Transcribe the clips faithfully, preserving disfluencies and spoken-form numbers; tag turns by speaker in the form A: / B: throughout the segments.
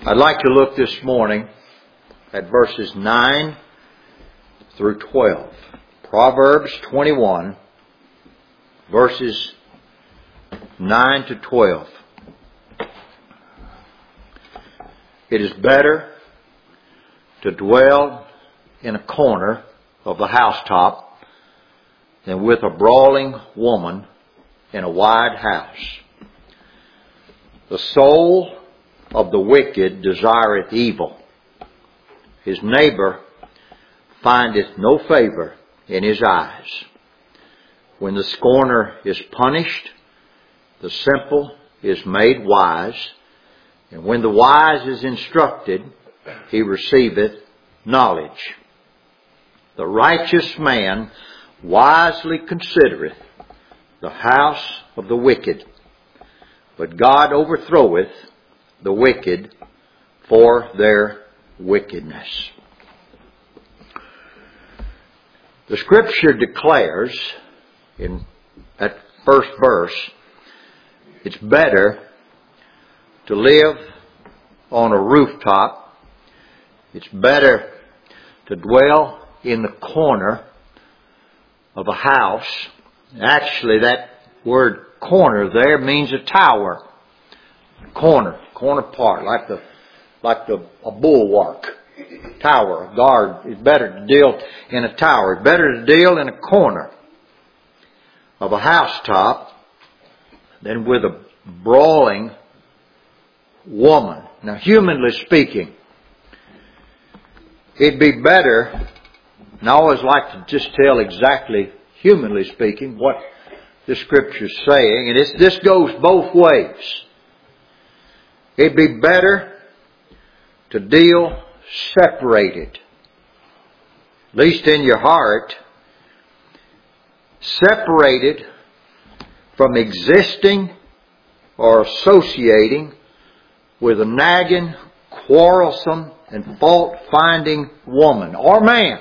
A: I'd like to look this morning at verses nine through twelve. Proverbs twenty-one, verses nine to twelve. It is better to dwell in a corner of the housetop than with a brawling woman in a wide house. The soul of the wicked desireth evil. His neighbor findeth no favor in his eyes. When the scorner is punished, the simple is made wise. And when the wise is instructed, he receiveth knowledge. The righteous man wisely considereth the house of the wicked, but God overthroweth the wicked for their wickedness. The Scripture declares in that first verse, it's better to live on a rooftop. It's better to dwell in the corner of a house. Actually, that word corner there means a tower. Corner, corner part, like the like the a bulwark, tower, a guard. It's better to deal in a tower. It's better to deal in a corner of a housetop than with a brawling woman. Now, humanly speaking, it'd be better, and I always like to just tell exactly, humanly speaking, what the Scripture's saying, and it's, this goes both ways. It'd be better to deal separated, at least in your heart, separated from existing or associating with a nagging, quarrelsome, and fault-finding woman or man.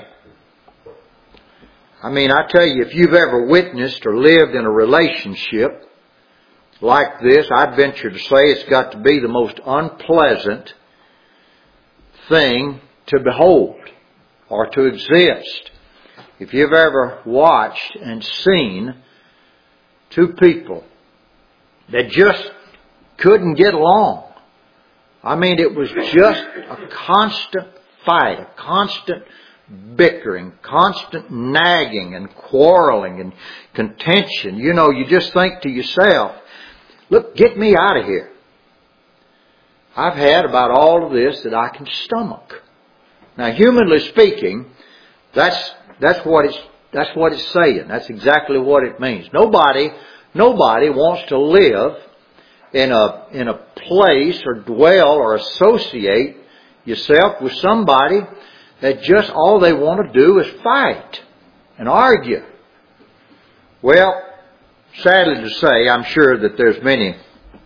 A: I mean, I tell you, if you've ever witnessed or lived in a relationship like this, I'd venture to say it's got to be the most unpleasant thing to behold or to exist. If you've ever watched and seen two people that just couldn't get along. I mean, it was just a constant fight, a constant bickering, constant nagging and quarreling and contention. You know, you just think to yourself, look, get me out of here. I've had about all of this that I can stomach. Now, humanly speaking, that's that's what it's that's what it's saying. That's exactly what it means. Nobody nobody wants to live in a in a place or dwell or associate yourself with somebody that just all they want to do is fight and argue. Well, sadly to say, I'm sure that there's many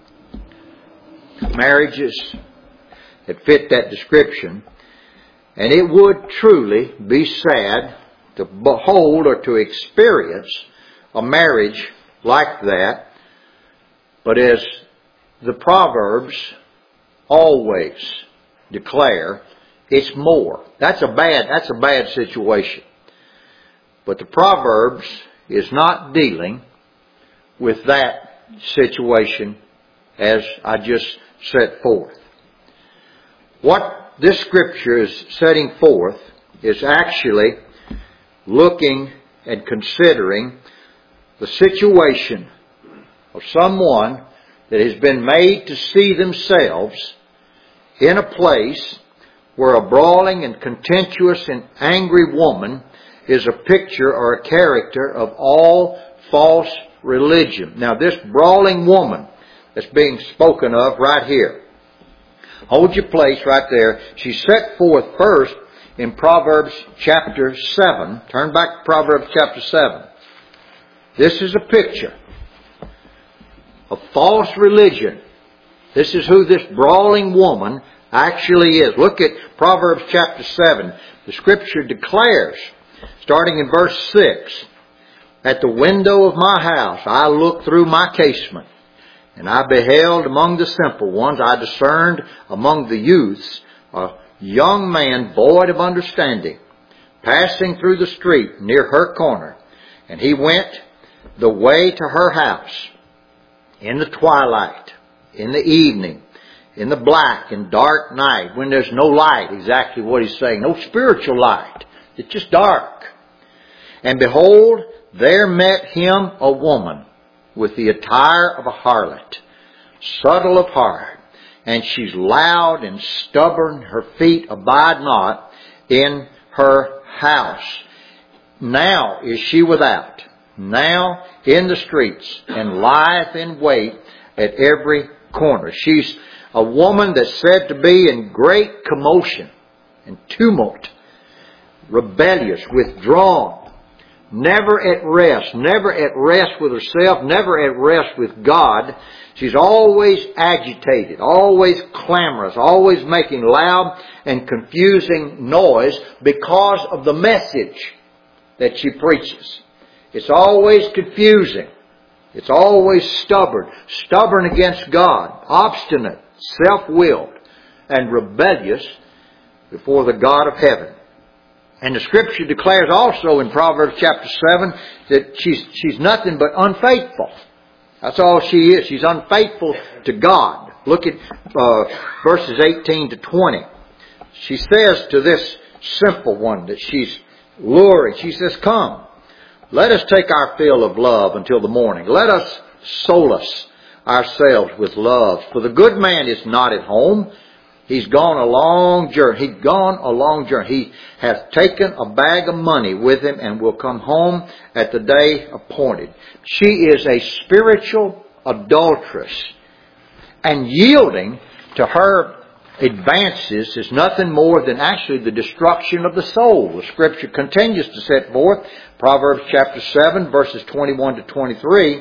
A: marriages that fit that description, and it would truly be sad to behold or to experience a marriage like that. But as the Proverbs always declare, it's more. That's a bad, that's a bad situation. But the Proverbs is not dealing with that situation as I just set forth. What this Scripture is setting forth is actually looking and considering the situation of someone that has been made to see themselves in a place where a brawling and contentious and angry woman is a picture or a character of all false religion. Now, this brawling woman that's being spoken of right here, hold your place right there. She's set forth first in Proverbs chapter seven. Turn back to Proverbs chapter seven. This is a picture of false religion. This is who this brawling woman actually is. Look at Proverbs chapter seven. The Scripture declares, starting in verse six, "At the window of my house I look through my casement, And I beheld among the simple ones, I discerned among the youths, a young man void of understanding, passing through the street near her corner. And he went the way to her house in the twilight, in the evening, in the black and dark night, when there's no light, exactly what he's saying, no spiritual light. It's just dark. And behold, there met him a woman with the attire of a harlot, subtle of heart, and she's loud and stubborn, her feet abide not in her house. Now is she without, now in the streets, and lieth in wait at every corner. She's a woman that's said to be in great commotion and tumult, rebellious, withdrawn, never at rest, never at rest with herself, never at rest with God. She's always agitated, always clamorous, always making loud and confusing noise because of the message that she preaches. It's always confusing. It's always stubborn, stubborn against God, obstinate, self-willed, and rebellious before the God of heaven. And the Scripture declares also in Proverbs chapter seven that she's, she's nothing but unfaithful. That's all she is. She's unfaithful to God. Look at uh, verses eighteen to twenty. She says to this simple one that she's luring, she says, "Come, let us take our fill of love until the morning. Let us solace ourselves with love. For the good man is not at home. He's gone a long journey. He's gone a long journey. He hath taken a bag of money with him and will come home at the day appointed." She is a spiritual adulteress. And yielding to her advances is nothing more than actually the destruction of the soul. The Scripture continues to set forth, Proverbs chapter seven, verses twenty-one to twenty-three.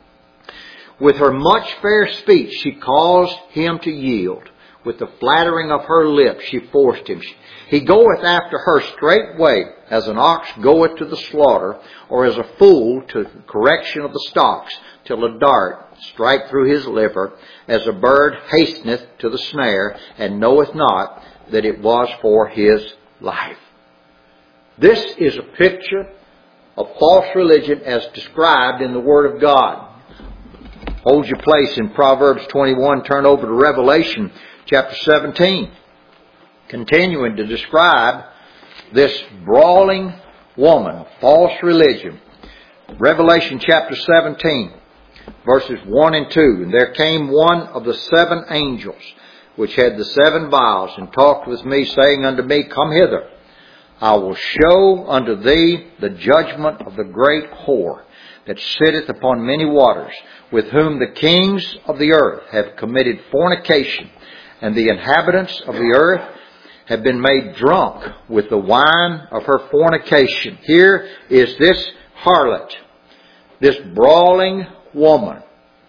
A: With her much fair speech she caused him to yield. With the flattering of her lips she forced him. He goeth after her straightway, as an ox goeth to the slaughter, or as a fool to the correction of the stocks, till a dart strike through his liver, as a bird hasteneth to the snare, and knoweth not that it was for his life. This is a picture of false religion as described in the Word of God. Hold your place in Proverbs twenty-one. Turn over to Revelation chapter seventeen. Continuing to describe this brawling woman, false religion. Revelation chapter seventeen, verses one and two. "And there came one of the seven angels, which had the seven vials, and talked with me, saying unto me, Come hither. I will show unto thee the judgment of the great whore, that sitteth upon many waters, with whom the kings of the earth have committed fornication, and the inhabitants of the earth have been made drunk with the wine of her fornication." Here is this harlot, this brawling woman.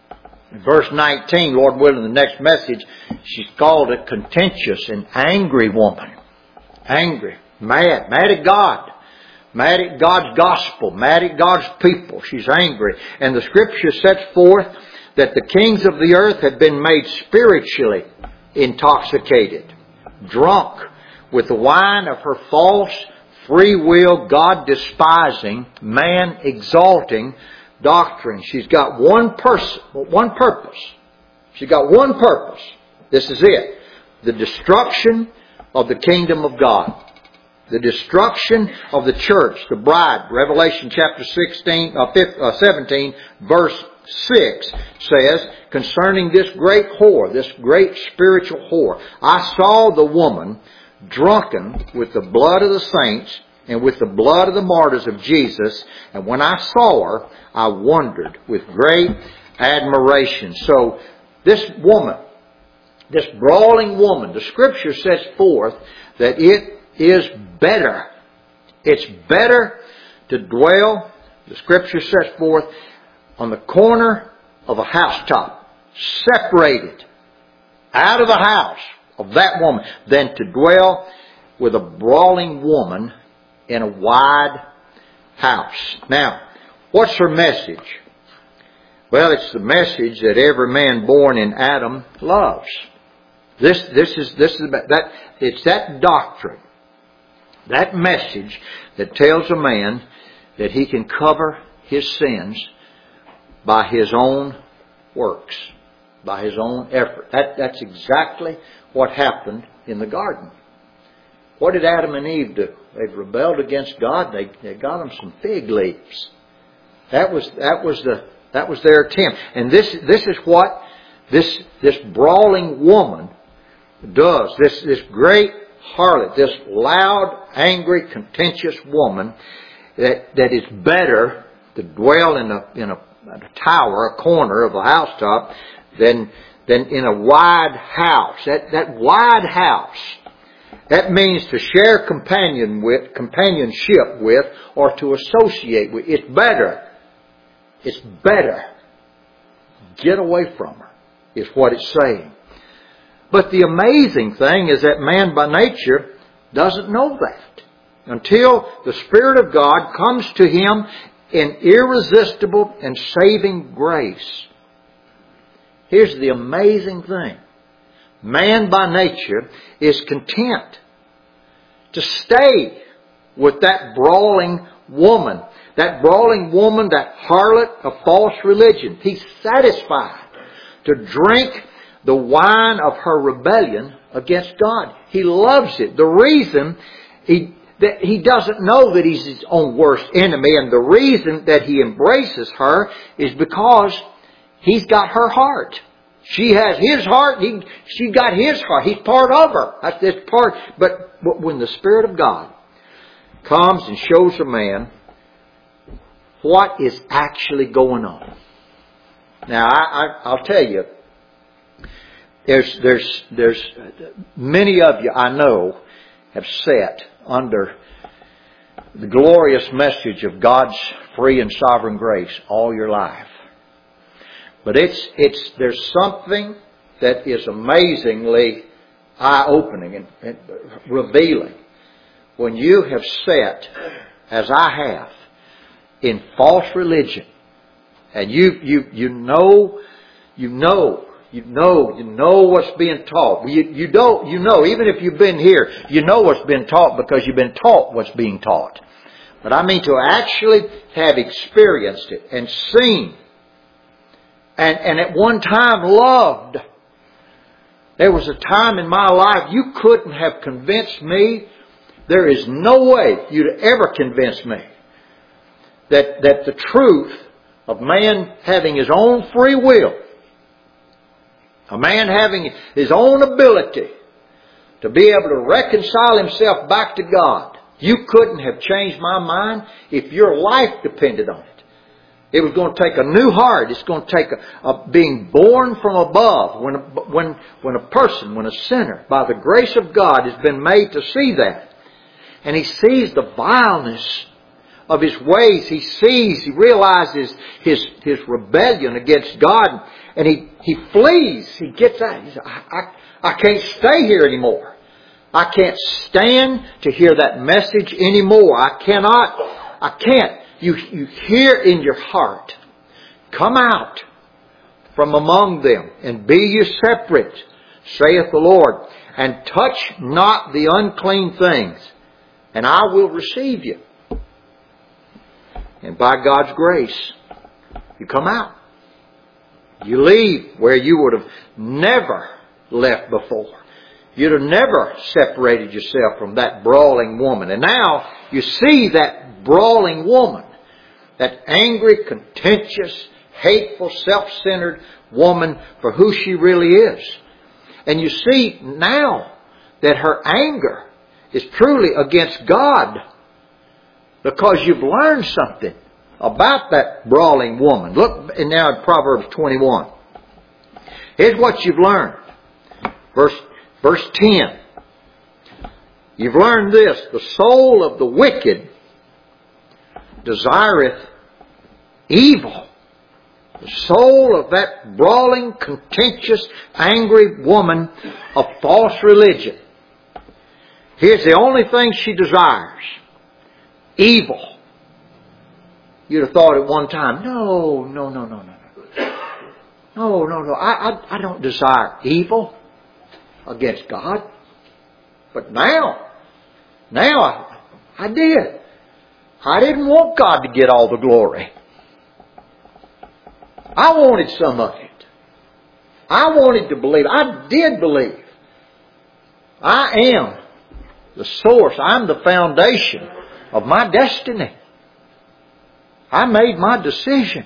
A: In verse nineteen, Lord willing, the next message, she's called a contentious and angry woman. Angry, mad, mad at God. Mad at God's gospel, mad at God's people. She's angry. And the Scripture sets forth that the kings of the earth have been made spiritually intoxicated, drunk with the wine of her false, free will, God-despising, man-exalting doctrine. She's got one person, one purpose. She's got one purpose. This is it. The destruction of the kingdom of God. The destruction of the church, the bride. Revelation chapter sixteen, uh, fifteen, uh, seventeen, verse six says, concerning this great whore, this great spiritual whore, "I saw the woman drunken with the blood of the saints and with the blood of the martyrs of Jesus. And when I saw her, I wondered with great admiration." So this woman, this brawling woman, the Scripture sets forth that it is better. It's better to dwell, the Scripture sets forth, on the corner of a housetop, separated out of the house of that woman, than to dwell with a brawling woman in a wide house. Now, what's her message? Well, it's the message that every man born in Adam loves. This, this is, this is about that. It's that doctrine, that message that tells a man that he can cover his sins by his own works, by his own effort. That, that's exactly what happened in the garden. What did Adam and Eve do? They rebelled against God. They, they got them some fig leaves. That was, that was the, that was their attempt. And this, this is what this, this brawling woman does. This, this great harlot, this loud, angry, contentious woman that, that is better to dwell in a, in a, a tower, a corner of a housetop than, than in a wide house. That, that wide house, that means to share companion with, companionship with, or to associate with. It's better. It's better. Get away from her, is what it's saying. But the amazing thing is that man by nature doesn't know that until the Spirit of God comes to him in irresistible and saving grace. Here's the amazing thing. Man by nature is content to stay with that brawling woman. That brawling woman, that harlot of false religion. He's satisfied to drink the wine of her rebellion against God. He loves it. The reason he, that he doesn't know that he's his own worst enemy, and the reason that he embraces her is because he's got her heart. She has his heart. He, she got his heart. He's part of her. That's this part. But when the Spirit of God comes and shows a man what is actually going on. Now, I, I, I'll tell you, there's, there's, there's many of you I know have sat under the glorious message of God's free and sovereign grace all your life. But it's, it's, there's something that is amazingly eye-opening and, and revealing when you have sat, as I have, in false religion, and you, you, you know, you know, you know, you know what's being taught. You, you don't, you know, even if you've been here, you know what's been taught because you've been taught what's being taught. But I mean to actually have experienced it and seen and, and at one time loved. There was a time in my life you couldn't have convinced me. There is no way you'd ever convince me that, that the truth of man having his own free will, a man having his own ability to be able to reconcile himself back to God, you couldn't have changed my mind if your life depended on it. It was going to take a new heart. It's going to take a, a being born from above. When a, when, when a person, when a sinner, by the grace of God, has been made to see that, and he sees the vileness of his ways, he sees, he realizes his, his rebellion against God, and he, he flees. He gets out. He says, I, I, I can't stay here anymore. I can't stand to hear that message anymore. I cannot, I can't. You, you hear in your heart, come out from among them and be ye separate, saith the Lord, and touch not the unclean things, and I will receive you. And by God's grace, you come out. You leave where you would have never left before. You'd have never separated yourself from that brawling woman. And now you see that brawling woman, that angry, contentious, hateful, self-centered woman for who she really is. And you see now that her anger is truly against God, because you've learned something about that brawling woman. Look now at Proverbs twenty-one. Here's what you've learned. Verse, verse ten. You've learned this. The soul of the wicked desireth evil. The soul of that brawling, contentious, angry woman of false religion. Here's the only thing she desires. Evil. You'd have thought at one time, no, no, no, no, no. No, no, no. I, I, I don't desire evil against God. But now, now I, I did. I didn't want God to get all the glory. I wanted some of it. I wanted to believe. I did believe. I am the source. I'm the foundation of my destiny. I made my decision.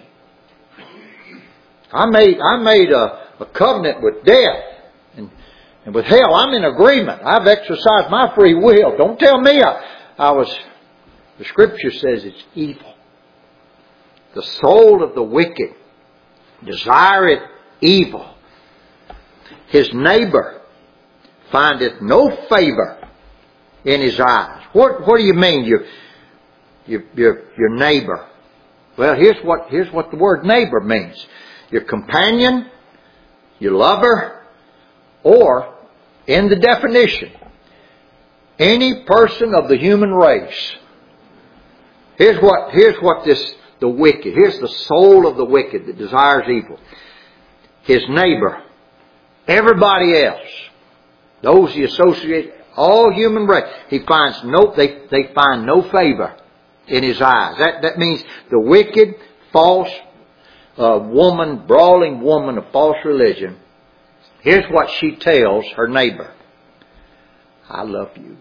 A: I made I made a, a covenant with death and, and with hell. I'm in agreement. I've exercised my free will. Don't tell me I, I was... The Scripture says it's evil. The soul of the wicked desireth evil. His neighbor findeth no favor in his eyes. What, what do you mean, your, your, your, your neighbor? Well, here's what, here's what the word neighbor means. Your companion, your lover, or, in the definition, any person of the human race. Here's what, here's what this, the wicked, here's the soul of the wicked that desires evil. His neighbor, everybody else, those he associates, all human race, he finds no, they, they find no favor in his eyes. That, that means the wicked, false uh, woman, brawling woman of false religion, here's what she tells her neighbor. I love you.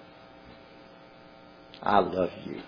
A: I love you.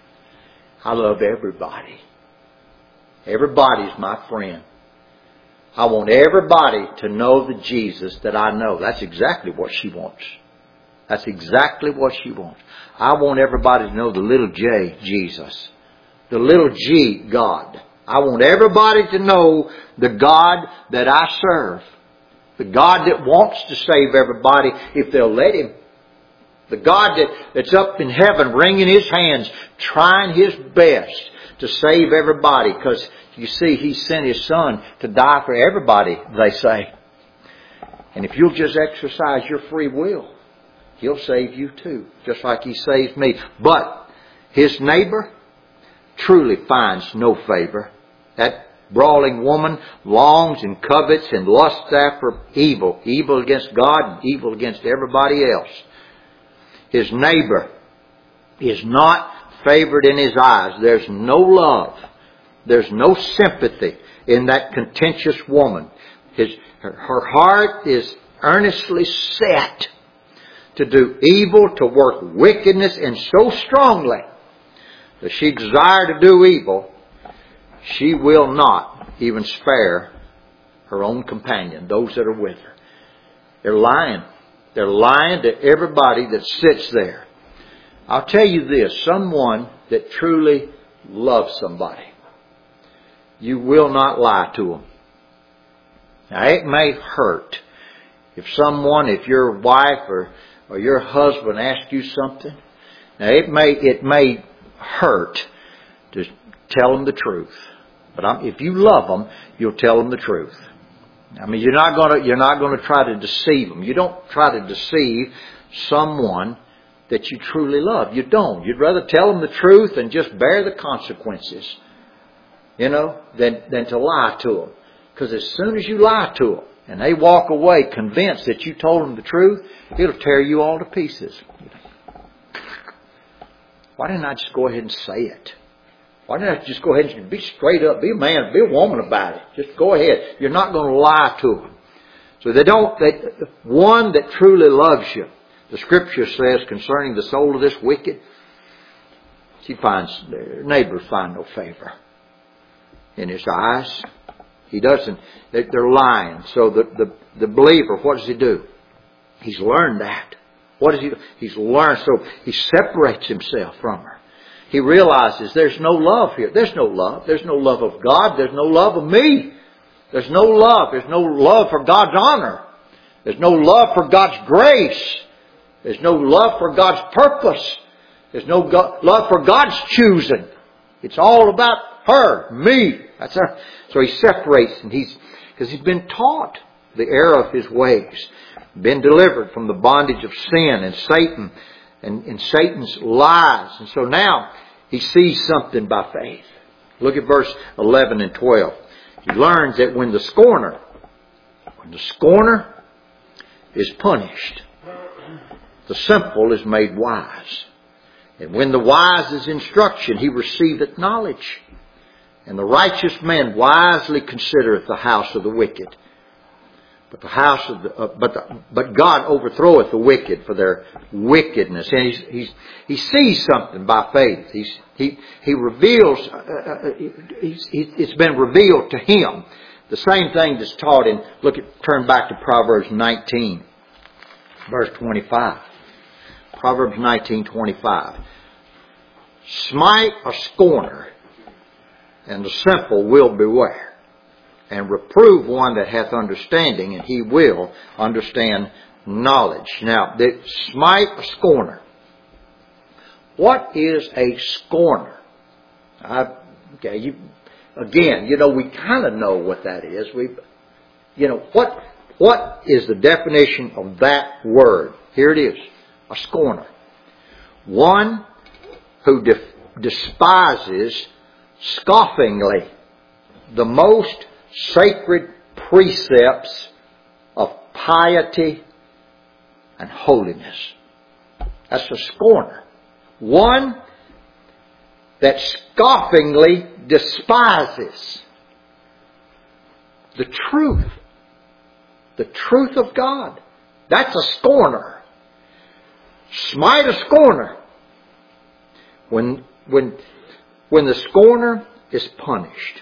A: I love everybody. Everybody's my friend. I want everybody to know the Jesus that I know. That's exactly what she wants. That's exactly what she wants. I want everybody to know the little J, Jesus. The little G, God. I want everybody to know the God that I serve. The God that wants to save everybody if they'll let Him. The God that, that's up in heaven wringing His hands, trying His best to save everybody. Because, you see, He sent His Son to die for everybody, they say. And if you'll just exercise your free will, He'll save you too, just like He saved me. But his neighbor truly finds no favor. That brawling woman longs and covets and lusts after evil. Evil against God and evil against everybody else. His neighbor is not favored in his eyes. There's no love. There's no sympathy in that contentious woman. His, her, her heart is earnestly set to do evil, to work wickedness, and so strongly that she desires to do evil, she will not even spare her own companion, those that are with her. They're lying. They're lying to everybody that sits there. I'll tell you this, someone that truly loves somebody, you will not lie to them. Now, it may hurt if someone, if your wife or, or your husband asks you something. Now, it may it may hurt to tell them the truth. But I'm, if you love them, you'll tell them the truth. I mean, you're not going to you're not going to try to deceive them. You don't try to deceive someone that you truly love. You don't. You'd rather tell them the truth and just bear the consequences, you know, than than to lie to them. Because as soon as you lie to them and they walk away convinced that you told them the truth, it'll tear you all to pieces. Why didn't I just go ahead and say it? Why didn't I just go ahead and be straight up, be a man, be a woman about it? Just go ahead. You're not going to lie to them. So they don't, they, one that truly loves you, the Scripture says concerning the soul of this wicked, she finds, their neighbors find no favor in his eyes. He doesn't, they're lying. So the, the, the believer, what does he do? He's learned that. What does he do? He's learned, so he separates himself from her. He realizes there's no love here. There's no love. There's no love of God. There's no love of me. There's no love. There's no love for God's honor. There's no love for God's grace. There's no love for God's purpose. There's no go- love for God's choosing. It's all about her, me. That's her. So he separates, and he's because he's been taught the error of his ways, been delivered from the bondage of sin and Satan. And, and Satan's lies. And so now he sees something by faith. Look at verse eleven and twelve. He learns that when the scorner The scorner is punished. The simple is made wise. And when the wise is instruction, he receiveth knowledge. And the righteous man wisely considereth the house of the wicked. But the house of the, uh, but the, but God overthroweth the wicked for their wickedness. And he's, he's, he sees something by faith. He's, he he reveals. Uh, uh, he's, he, it's been revealed to him. The same thing that's taught in. Look at turn back to Proverbs nineteen, verse twenty-five. Proverbs nineteen twenty-five. Smite a scorner, and the simple will beware. And reprove one that hath understanding, and he will understand knowledge. Now, the, smite a scorner. What is a scorner? I, okay, you, again, you know, we kind of know what that is. We, you know, what what is the definition of that word? Here it is: a scorner, one who de- despises scoffingly the most sacred precepts of piety and holiness. That's a scorner. One that scoffingly despises the truth. The truth of God. That's a scorner. Smite a scorner. When, when, when the scorner is punished.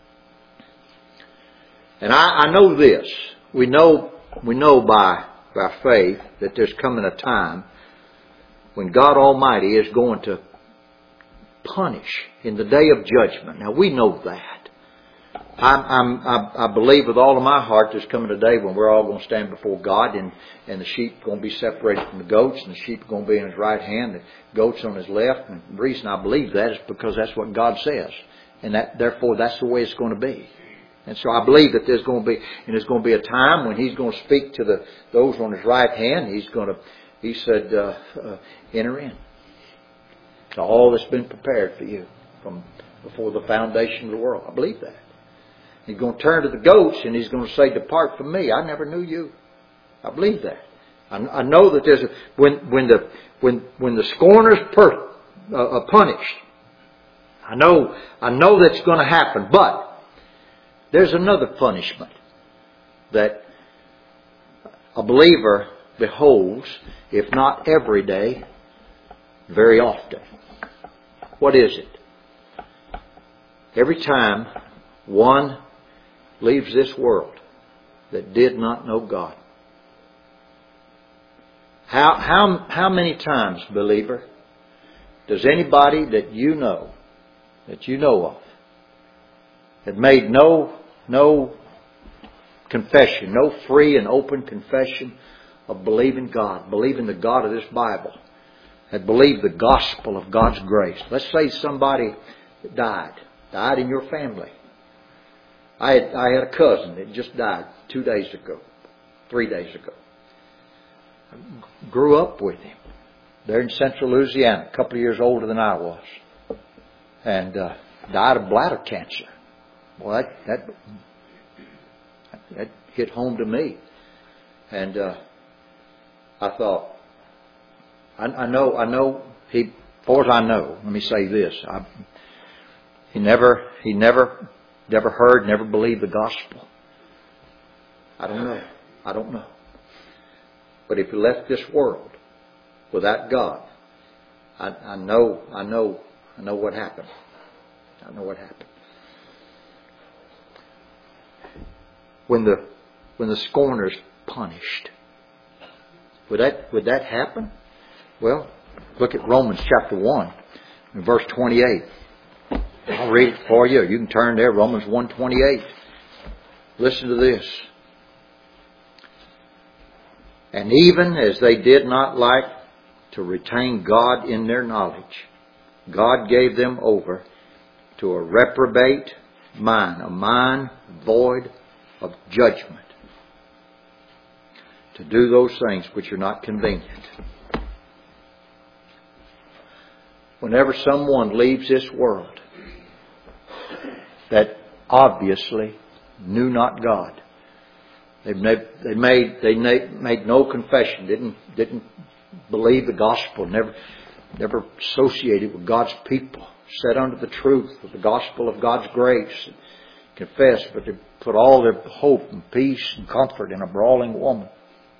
A: And I, I know this. We know, we know by, by faith that there's coming a time when God Almighty is going to punish in the day of judgment. Now we know that. I'm, I'm, I, I believe with all of my heart there's coming a day when we're all going to stand before God, and, and the sheep are going to be separated from the goats, and the sheep are going to be in His right hand, the goats on His left. And the reason I believe that is because that's what God says. And that, therefore that's the way it's going to be. And so I believe that there's going to be, and there's going to be a time when He's going to speak to the those on His right hand. He's going to, He said, uh, uh, enter in to all that's been prepared for you from before the foundation of the world. I believe that. He's going to turn to the goats and He's going to say, depart from me. I never knew you. I believe that. I, I know that there's a, when when the when when the scorner's per, uh, uh, punished. I know I know that's going to happen, but there's another punishment that a believer beholds, if not every day, very often. What is it? Every time one leaves this world that did not know God. How, how, how many times, believer, does anybody that you know, that you know of, had made no, no confession, no free and open confession of believing God, believing the God of this Bible, had believed the gospel of God's grace? Let's say somebody died, died in your family. I had, I had a cousin that just died two days ago, three days ago. I grew up with him there in central Louisiana, a couple of years older than I was, and uh, died of bladder cancer. Well, that, that that hit home to me, and uh, I thought, I, I know, I know he. As far as I know, let me say this: I, he never, he never, never heard, never believed the gospel. I don't know. I don't know. But if he left this world without God, I, I know, I know, I know what happened. I know what happened. When the when the scorner's punished, would that would that happen? Well, look at Romans chapter one, and verse twenty-eight. I'll read it for you. You can turn there, Romans one twenty-eight. Listen to this. And even as they did not like to retain God in their knowledge, God gave them over to a reprobate mind, a mind void of judgment, to do those things which are not convenient. Whenever someone leaves this world that obviously knew not God, They made, they made, they made no confession, didn't, didn't believe the gospel, never, never associated with God's people, sat under the truth of the gospel of God's grace, confessed, but they put all their hope and peace and comfort in a brawling woman.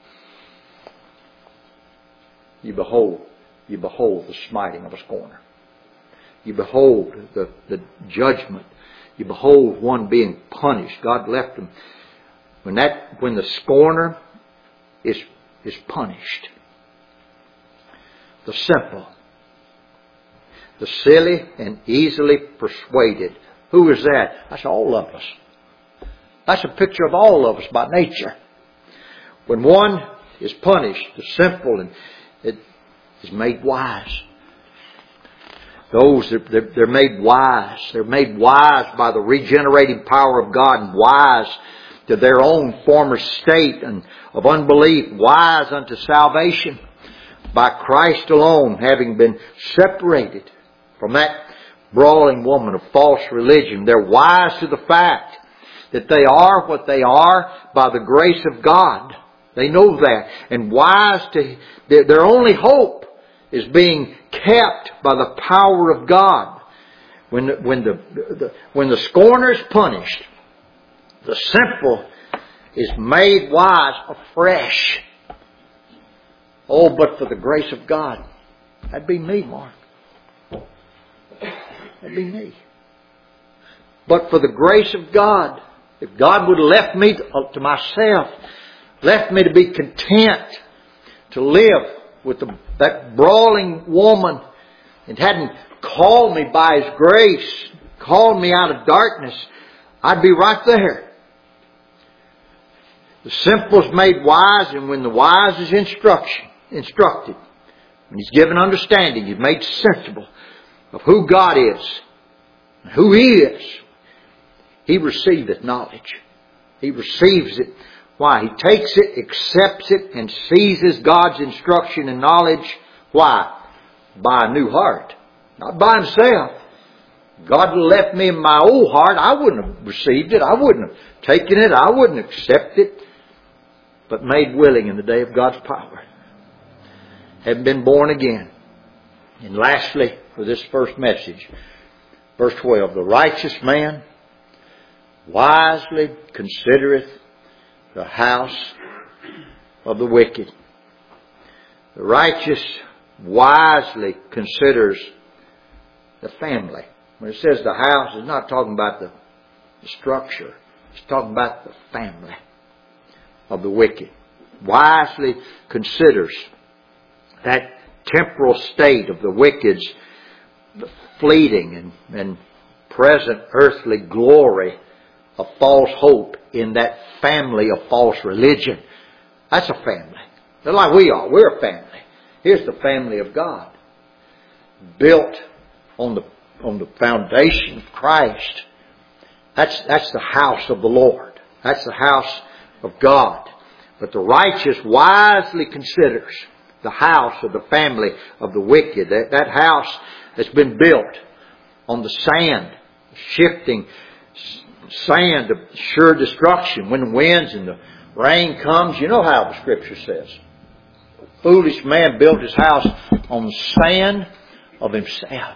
A: You behold, you behold the smiting of a scorner. You behold the, the judgment. You behold one being punished. God left them. When that, when the scorner is, is punished, the simple, the silly and easily persuaded. Who is that? That's all of us. That's a picture of all of us by nature. When one is punished, the simple and it is made wise. Those, they're, they're made wise. They're made wise by the regenerating power of God, and wise to their own former state and of unbelief, wise unto salvation by Christ alone, having been separated from that brawling woman of false religion. They're wise to the fact that they are what they are by the grace of God. They know that. And wise to their, their only hope is being kept by the power of God. When the, when the, the when the scorner is punished, the simple is made wise afresh. Oh, but for the grace of God. That'd be me, Mark. That'd be me. But for the grace of God, if God would have left me to, to myself, left me to be content to live with the, that brawling woman, and hadn't called me by His grace, called me out of darkness, I'd be right there. The simple is made wise, and when the wise is instruction, instructed, when he's given understanding, he's made sensible of who God is, and who He is, he receiveth knowledge. He receives it. Why? He takes it, accepts it, and seizes God's instruction and knowledge. Why? By a new heart. Not by himself. God would have left me in my old heart. I wouldn't have received it. I wouldn't have taken it. I wouldn't accept it. But made willing in the day of God's power. Have been born again. And lastly, for this first message, verse twelve, the righteous man wisely considereth the house of the wicked. The righteous wisely considers the family. When it says the house, it's not talking about the, the structure. It's talking about the family of the wicked. Wisely considers that temporal state of the wicked's fleeting and, and present earthly glory of false hope in that family of false religion. That's a family. They're like we are. We're a family. Here's the family of God. Built on the on the foundation of Christ. That's that's the house of the Lord. That's the house of God. But the righteous wisely considers the house of the family of the wicked. That, that house that's been built on the sand, shifting sand of sure destruction. When the winds and the rain comes, you know how the Scripture says. A foolish man built his house on the sand of himself,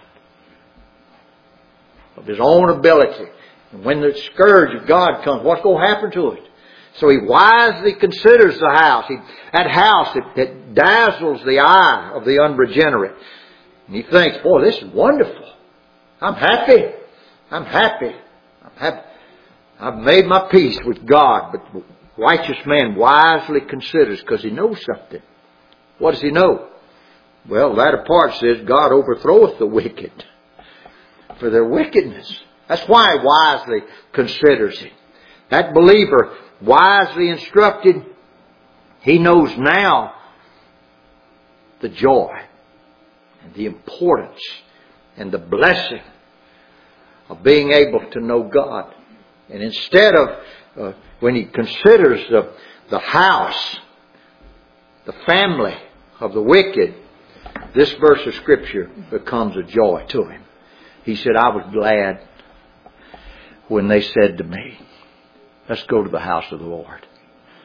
A: of his own ability. And when the scourge of God comes, what's going to happen to it? So he wisely considers the house. He, that house that, that dazzles the eye of the unregenerate. And he thinks, boy, this is wonderful. I'm happy. I'm happy. I'm happy. I've made my peace with God. But the righteous man wisely considers, because he knows something. What does he know? Well, that part says God overthroweth the wicked for their wickedness. That's why he wisely considers it. That believer, wisely instructed, he knows now the joy and the importance and the blessing of being able to know God. And instead of, uh, when he considers the, the house, the family of the wicked, this verse of Scripture becomes a joy to him. He said, I was glad when they said to me, let's go to the house of the Lord.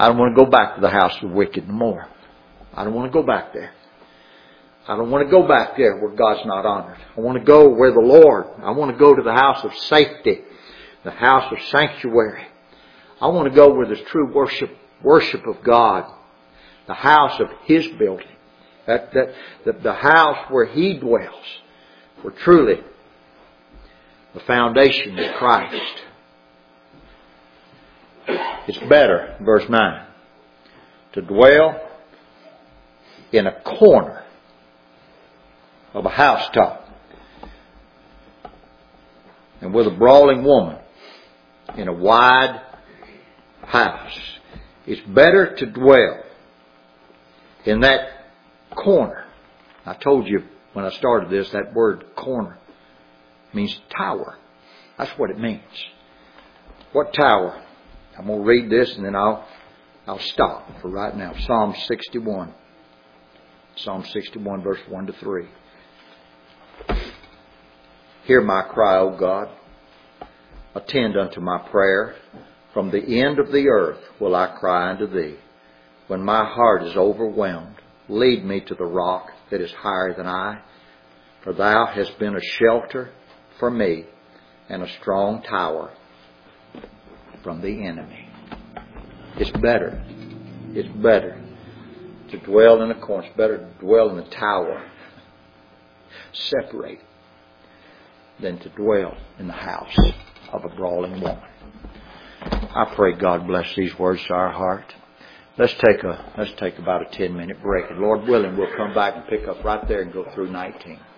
A: I don't want to go back to the house of the wicked no more. I don't want to go back there. I don't want to go back there where God's not honored. I want to go where the Lord. I want to go to the house of safety, the house of sanctuary. I want to go where there's true worship, worship of God, the house of His building, that, that, the, the house where He dwells, where truly the foundation is Christ. It's better, verse nine, to dwell in a corner of a housetop and with a brawling woman in a wide house. It's better to dwell in that corner. I told you when I started this, that word corner means tower. That's what it means. What tower? I'm going to read this and then I'll I'll stop for right now. Psalm sixty-one. Psalm sixty-one, verse one to three. Hear my cry, O God. Attend unto my prayer. From the end of the earth will I cry unto Thee. When my heart is overwhelmed, lead me to the rock that is higher than I. For Thou hast been a shelter for me and a strong tower from the enemy. It's better. It's better to dwell in a corner. It's better to dwell in a tower, separate, than to dwell in the house of a brawling woman. I pray God bless these words to our heart. Let's take a let's take about a ten minute break. And Lord willing, we'll come back and pick up right there and go through nineteen.